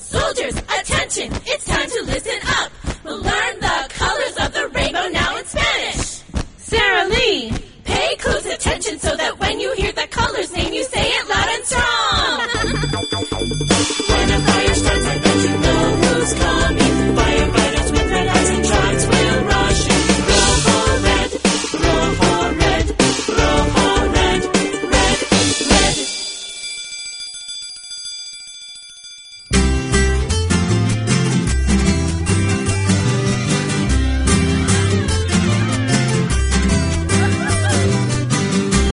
Soldiers, attention, it's time to listen up. We'll learn the colors of the rainbow now in Spanish. Sarah Lee, Pay close attention so